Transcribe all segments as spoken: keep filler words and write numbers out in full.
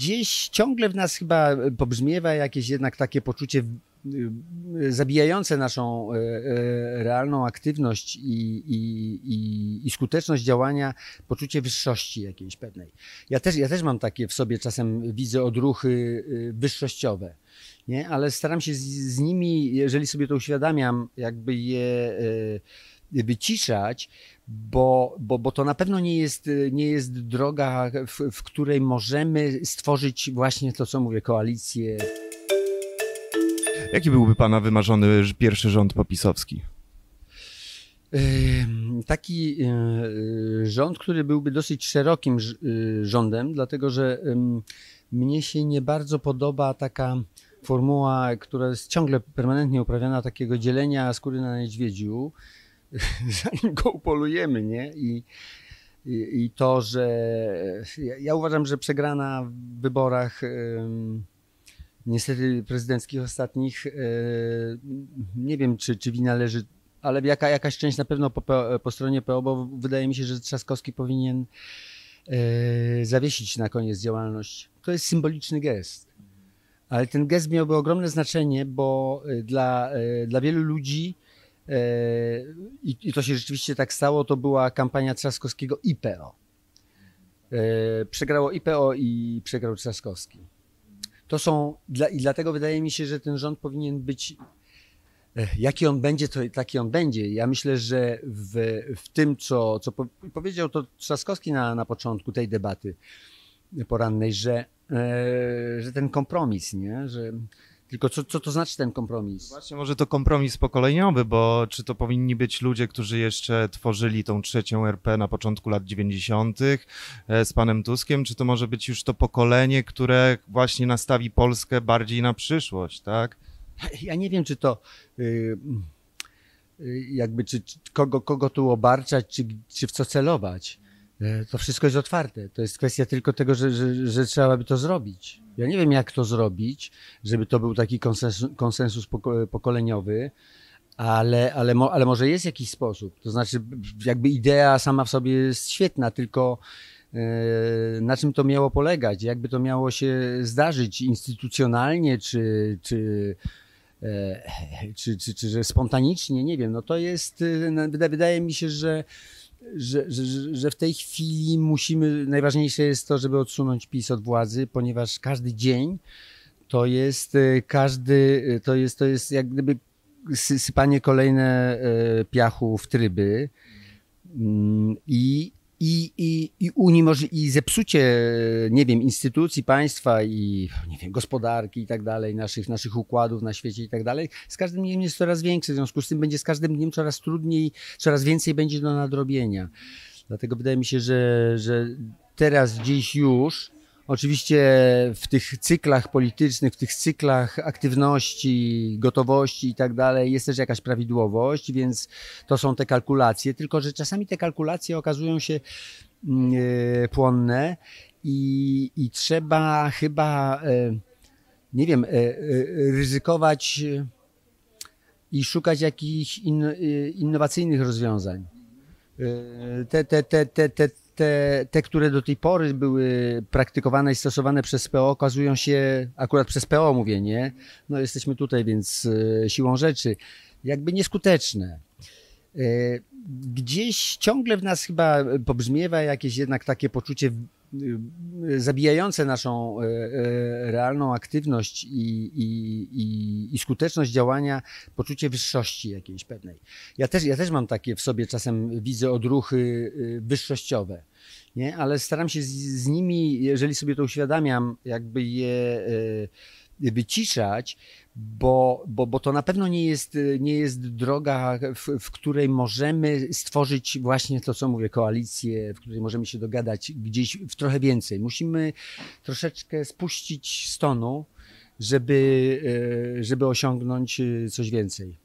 gdzieś ciągle w nas chyba pobrzmiewa jakieś jednak takie poczucie zabijające naszą realną aktywność i, i, i, i skuteczność działania, poczucie wyższości jakiejś pewnej. Ja też, ja też mam takie w sobie, czasem widzę odruchy wyższościowe, nie? Ale staram się z, z nimi, jeżeli sobie to uświadamiam, jakby je wyciszać, bo, bo, bo to na pewno nie jest, nie jest droga, w, w której możemy stworzyć właśnie to, co mówię, koalicję. Jaki byłby pana wymarzony pierwszy rząd popisowski? Taki rząd, który byłby dosyć szerokim rządem, dlatego że mnie się nie bardzo podoba taka formuła, która jest ciągle permanentnie uprawiana, takiego dzielenia skóry na niedźwiedziu, zanim go upolujemy, nie? I, i, i to, że ja, ja uważam, że przegrana w wyborach niestety prezydenckich ostatnich, nie wiem, czy, czy wina leży, ale jaka, jakaś część na pewno po, po stronie P O, bo wydaje mi się, że Trzaskowski powinien zawiesić na koniec działalność. To jest symboliczny gest, ale ten gest miałby ogromne znaczenie, bo dla, dla wielu ludzi, i, i to się rzeczywiście tak stało, to była kampania Trzaskowskiego i P O. Przegrało i P O i przegrał Trzaskowski. To są, dla, i dlatego wydaje mi się, że ten rząd powinien być, jaki on będzie, to taki on będzie. Ja myślę, że w, w tym, co, co powiedział to Trzaskowski na, na początku tej debaty porannej, że, że ten kompromis, nie? Że, tylko co, co to znaczy ten kompromis? Właśnie może to kompromis pokoleniowy, bo czy to powinni być ludzie, którzy jeszcze tworzyli tą trzecią R P na początku lat dziewięćdziesiątych z panem Tuskiem, czy to może być już to pokolenie, które właśnie nastawi Polskę bardziej na przyszłość, tak? Ja nie wiem, czy to yy, jakby, czy, czy kogo, kogo tu obarczać, czy, czy w co celować. To wszystko jest otwarte. To jest kwestia tylko tego, że, że, że trzeba by to zrobić. Ja nie wiem, jak to zrobić, żeby to był taki konsensus, konsensus pokoleniowy, ale, ale, mo, ale może jest jakiś sposób. To znaczy, jakby idea sama w sobie jest świetna, tylko yy, na czym to miało polegać? Jakby to miało się zdarzyć instytucjonalnie, czy, czy, yy, czy, czy, czy, czy spontanicznie? Nie wiem. No to jest, yy, wydaje mi się, że Że, że, że w tej chwili musimy, najważniejsze jest to, żeby odsunąć PiS od władzy, ponieważ każdy dzień to jest każdy, to jest, to jest jak gdyby sypanie kolejne piachu w tryby i, i, i, i uniemożli- i zepsucie, nie wiem, instytucji państwa i, nie wiem, gospodarki i tak dalej, naszych, naszych układów na świecie i tak dalej, z każdym dniem jest coraz większe, w związku z tym będzie z każdym dniem coraz trudniej, coraz więcej będzie do nadrobienia. Dlatego wydaje mi się, że, że teraz gdzieś już, oczywiście w tych cyklach politycznych, w tych cyklach aktywności, gotowości i tak dalej jest też jakaś prawidłowość, więc to są te kalkulacje, tylko że czasami te kalkulacje okazują się e, płonne i, i trzeba chyba, e, nie wiem, e, e, ryzykować i szukać jakichś in, e, innowacyjnych rozwiązań. E, te, te, te, te, te Te, te, które do tej pory były praktykowane i stosowane przez P O, okazują się, akurat przez P O mówię, nie? No jesteśmy tutaj, więc e, siłą rzeczy, jakby nieskuteczne. E, gdzieś ciągle w nas chyba pobrzmiewa jakieś jednak takie poczucie e, zabijające naszą e, e, realną aktywność i, i, i, i skuteczność działania, poczucie wyższości jakiejś pewnej. Ja też, ja też mam takie w sobie, czasem widzę odruchy wyższościowe, nie? Ale staram się z, z nimi, jeżeli sobie to uświadamiam, jakby je wyciszać, bo, bo, bo to na pewno nie jest, nie jest droga, w, w której możemy stworzyć właśnie to, co mówię, koalicję, w której możemy się dogadać gdzieś w trochę więcej. Musimy troszeczkę spuścić z tonu, żeby, żeby osiągnąć coś więcej.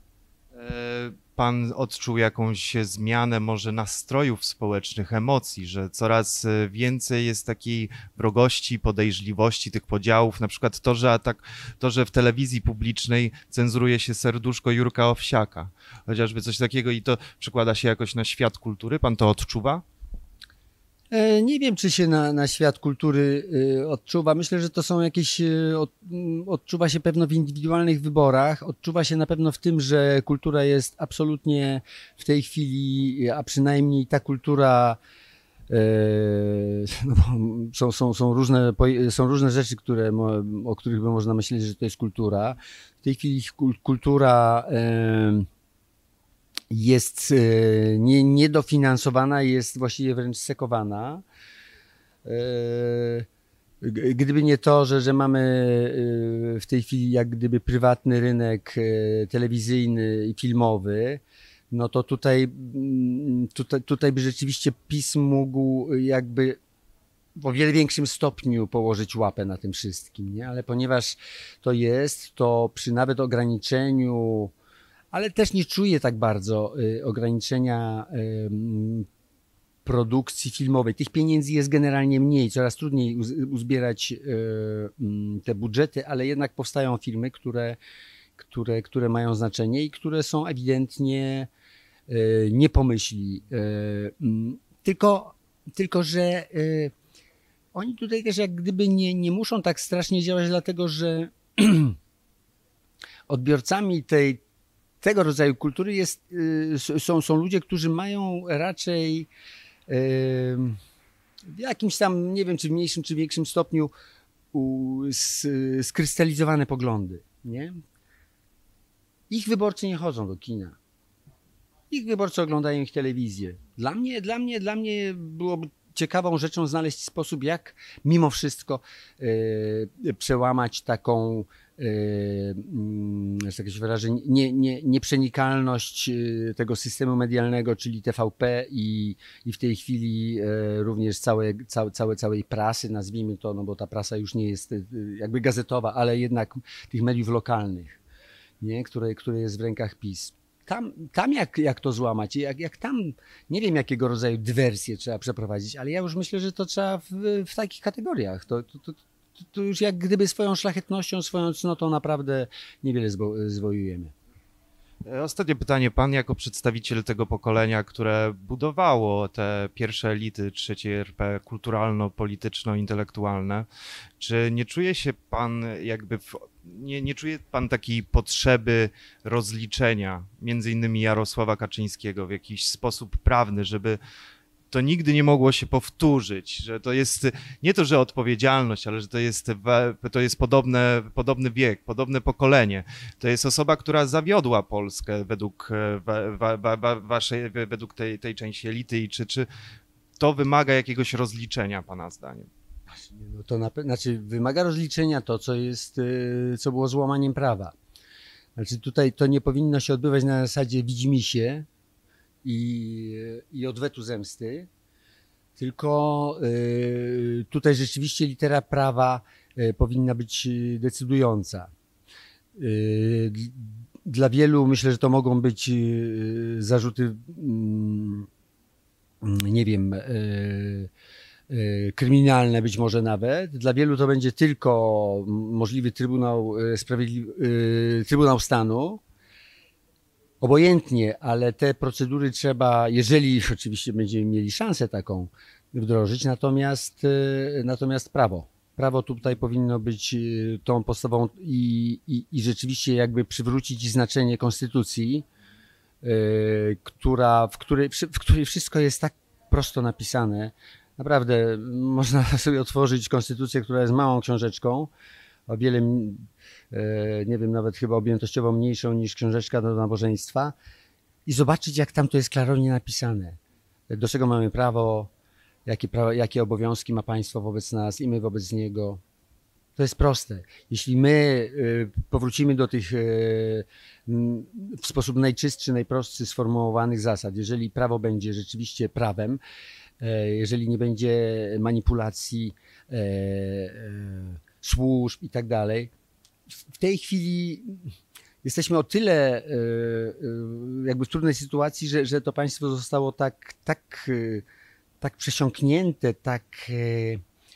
Pan odczuł jakąś zmianę może nastrojów społecznych, emocji, że coraz więcej jest takiej wrogości, podejrzliwości, tych podziałów, na przykład to, że, atak, to, że w telewizji publicznej cenzuruje się serduszko Jurka Owsiaka, chociażby coś takiego i to przekłada się jakoś na świat kultury. Pan to odczuwa? E, Nie wiem, czy się na, na świat kultury e, odczuwa. Myślę, że to są jakieś, e, od, m, odczuwa się pewno w indywidualnych wyborach, odczuwa się na pewno w tym, że kultura jest absolutnie w tej chwili, a przynajmniej ta kultura, e, no bo są, są, są, różne, poje- są różne rzeczy, które, mo- o których by można myśleć, że to jest kultura. W tej chwili kul- kultura e, jest e, nie, niedofinansowana, jest właściwie wręcz sekowana. E, g- Gdyby nie to, że, że mamy e, w tej chwili jak gdyby prywatny rynek e, telewizyjny i filmowy, no to tutaj, mm, tutaj, tutaj by rzeczywiście PiS mógł jakby w o wiele większym stopniu położyć łapę na tym wszystkim, nie? Ale ponieważ to jest, to przy nawet ograniczeniu, ale też nie czuję tak bardzo y, ograniczenia ym, produkcji filmowej. Tych pieniędzy jest generalnie mniej, coraz trudniej uz- uzbierać y, ym, te budżety, ale jednak powstają filmy, które, które, które mają znaczenie i które są ewidentnie y, nie pomyśli. Y, ym, tylko, tylko, że y, oni tutaj też jak gdyby nie, nie muszą tak strasznie działać, dlatego że odbiorcami tej, tego rodzaju kultury jest, y, s- są, są ludzie, którzy mają raczej y, w jakimś tam, nie wiem, czy w mniejszym, czy większym stopniu u, s, skrystalizowane poglądy, nie? Ich wyborcy nie chodzą do kina. Ich wyborcy oglądają ich telewizję. Dla mnie, dla mnie, dla mnie byłoby ciekawą rzeczą znaleźć sposób, jak mimo wszystko e, przełamać taką, e, mm, że tak się wyrażę, nie, nie, nieprzenikalność e, tego systemu medialnego, czyli T V P i, i w tej chwili e, również całe, całe, całe, całej prasy, nazwijmy to, no bo ta prasa już nie jest e, jakby gazetowa, ale jednak tych mediów lokalnych, nie? Które, które jest w rękach PiS. Tam, tam jak, jak to złamać, jak, jak tam, nie wiem jakiego rodzaju dywersję trzeba przeprowadzić, ale ja już myślę, że to trzeba w, w takich kategoriach. To, to, to, to już jak gdyby swoją szlachetnością, swoją cnotą naprawdę niewiele zwo, zwojujemy. E, Ostatnie pytanie. Pan jako przedstawiciel tego pokolenia, które budowało te pierwsze elity trzeciej R P kulturalno-polityczno-intelektualne, czy nie czuje się pan jakby, w, nie, nie czuje pan takiej potrzeby rozliczenia między innymi Jarosława Kaczyńskiego w jakiś sposób prawny, żeby to nigdy nie mogło się powtórzyć, że to jest nie to, że odpowiedzialność, ale że to jest, we- to jest podobne, podobny wiek, podobne pokolenie. To jest osoba, która zawiodła Polskę według, e, wa, wa, wa, wa, waszej, według tej, tej części elity i czy, czy to wymaga jakiegoś rozliczenia, pana zdaniem? No to na, pe- znaczy wymaga rozliczenia to, co jest, y, co było złamaniem prawa. Znaczy tutaj to nie powinno się odbywać na zasadzie widzimisię i, i odwetu zemsty, tylko y, tutaj rzeczywiście litera prawa y, powinna być y, decydująca. Y, d- Dla wielu myślę, że to mogą być y, zarzuty, mm, nie wiem, y, y, kryminalne być może nawet. Dla wielu to będzie tylko możliwy Trybunał y, Sprawiedliwy, y, Trybunał Stanu. Obojętnie, ale te procedury trzeba, jeżeli oczywiście będziemy mieli szansę taką wdrożyć, natomiast, y, natomiast prawo. Prawo tutaj powinno być y, tą podstawą i, i, i rzeczywiście jakby przywrócić znaczenie konstytucji, y, która, w, której, w której wszystko jest tak prosto napisane. Naprawdę można sobie otworzyć konstytucję, która jest małą książeczką, o wiele, m- e, nie wiem, nawet chyba objętościowo mniejszą niż książeczka do nabożeństwa i zobaczyć, jak tam to jest klarownie napisane. Do czego mamy prawo, jakie, prawa, jakie obowiązki ma państwo wobec nas i my wobec niego. To jest proste. Jeśli my y, powrócimy do tych y, m, w sposób najczystszy, najprostszy sformułowanych zasad, jeżeli prawo będzie rzeczywiście prawem, e, jeżeli nie będzie manipulacji e, e, służb i tak dalej, w tej chwili jesteśmy o tyle e, e, jakby w trudnej sytuacji, że, że to państwo zostało tak, tak, e, tak przesiąknięte, tak, e,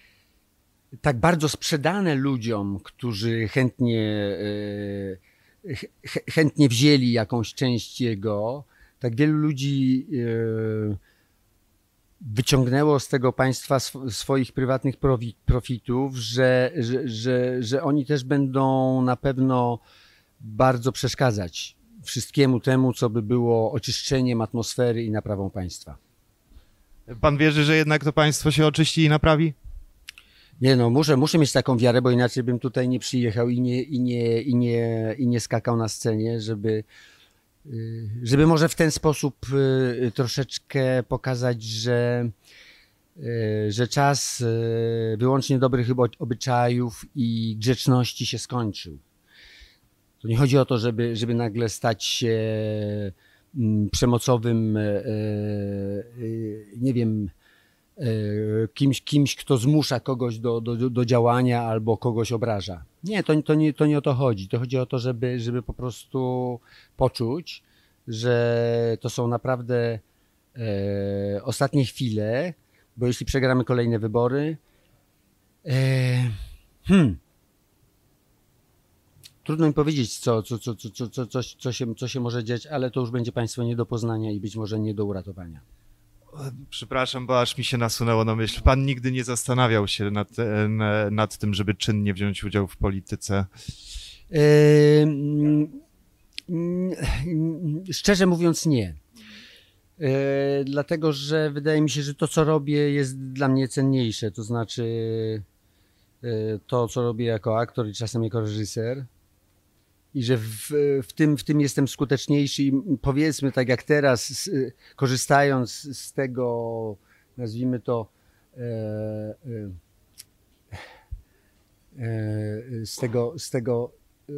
tak bardzo sprzedane ludziom, którzy chętnie, e, ch- chętnie wzięli jakąś część jego. Tak wielu ludzi e, wyciągnęło z tego państwa sw swoich prywatnych profi profitów, że, że, że, że oni też będą na pewno bardzo przeszkadzać wszystkiemu temu, co by było oczyszczeniem atmosfery i naprawą państwa. Pan wierzy, że jednak to państwo się oczyści i naprawi? Nie no, muszę, muszę mieć taką wiarę, bo inaczej bym tutaj nie przyjechał i nie, i nie, i nie, i nie skakał na scenie, żeby, żeby może w ten sposób troszeczkę pokazać, że, że czas wyłącznie dobrych obyczajów i grzeczności się skończył. To nie chodzi o to, żeby, żeby nagle stać się przemocowym, nie wiem, kimś, kimś, kto zmusza kogoś do, do, do działania albo kogoś obraża. Nie, to, to, nie, to nie o to chodzi. To chodzi o to, żeby, żeby po prostu poczuć, że to są naprawdę e, ostatnie chwile, bo jeśli przegramy kolejne wybory, e, hmm, trudno mi powiedzieć, co, co, co, co, co, co, co, się, co się może dziać, ale to już będzie państwo nie do poznania i być może nie do uratowania. Przepraszam, bo aż mi się nasunęło na myśl. Pan nigdy nie zastanawiał się nad, nad tym, żeby czynnie wziąć udział w polityce? Yy, szczerze mówiąc nie. Yy, dlatego, że wydaje mi się, że to, co robię, jest dla mnie cenniejsze. To znaczy yy, to, co robię jako aktor i czasem jako reżyser. I że w, w, tym, w tym jestem skuteczniejszy i powiedzmy tak jak teraz, z, korzystając z tego, nazwijmy to, e, e, z tego, z tego, e,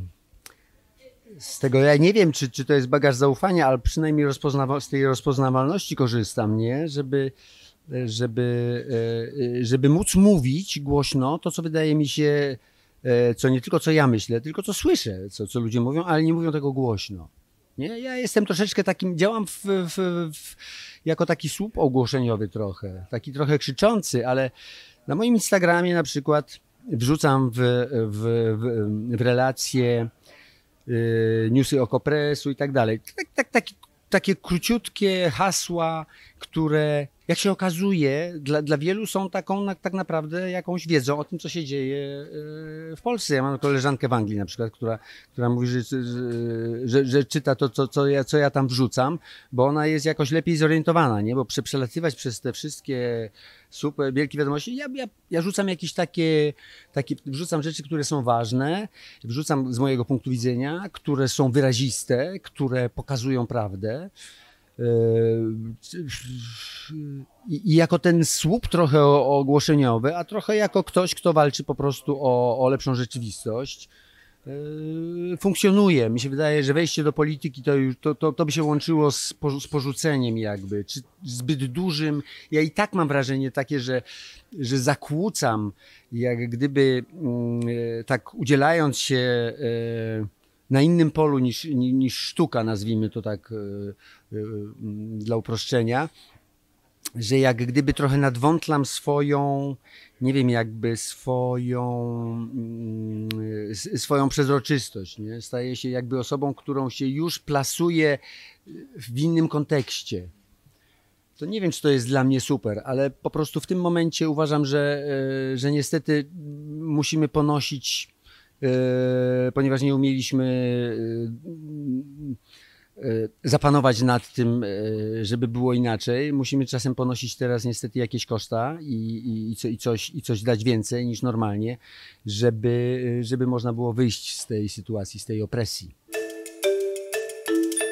z tego, ja nie wiem, czy, czy to jest bagaż zaufania, ale przynajmniej rozpoznawa, z tej rozpoznawalności korzystam, nie? Żeby, żeby, e, żeby móc mówić głośno to, co wydaje mi się, co nie tylko co ja myślę, tylko co słyszę, co, co ludzie mówią, ale nie mówią tego głośno. Nie? Ja jestem troszeczkę takim, działam w, w, w, jako taki słup ogłoszeniowy trochę, taki trochę krzyczący, ale na moim Instagramie na przykład wrzucam w, w, w, w relacje y, newsy Okopresu i tak dalej. Tak, tak, taki, takie króciutkie hasła, które jak się okazuje, dla, dla wielu są taką na, tak naprawdę jakąś wiedzą o tym, co się dzieje w Polsce. Ja mam koleżankę w Anglii na przykład, która, która mówi, że, że, że czyta to, co, co, ja, co ja tam wrzucam, bo ona jest jakoś lepiej zorientowana, nie? Bo prze, przelatywać przez te wszystkie super wielkie wiadomości, ja, ja, ja rzucam jakieś takie, takie, wrzucam rzeczy, które są ważne, wrzucam z mojego punktu widzenia, które są wyraziste, które pokazują prawdę. I, I jako ten słup trochę ogłoszeniowy, a trochę jako ktoś, kto walczy po prostu o, o lepszą rzeczywistość, yy, funkcjonuje. Mi się wydaje, że wejście do polityki to, już, to, to, to by się łączyło z, po, z porzuceniem jakby, czy zbyt dużym. Ja i tak mam wrażenie takie, że, że zakłócam, jak gdyby yy, tak udzielając się yy, na innym polu niż, niż sztuka, nazwijmy to tak yy, yy, dla uproszczenia, że jak gdyby trochę nadwątlam swoją, nie wiem, jakby swoją, yy, swoją przezroczystość, nie? Staję się jakby osobą, którą się już plasuje w innym kontekście. To nie wiem, czy to jest dla mnie super, ale po prostu w tym momencie uważam, że, yy, że niestety musimy ponosić, Yy, ponieważ nie umieliśmy yy, yy, zapanować nad tym, yy, żeby było inaczej. Musimy czasem ponosić teraz niestety jakieś koszta i, i, i, co, i, coś, i coś dać więcej niż normalnie, żeby, żeby można było wyjść z tej sytuacji, z tej opresji.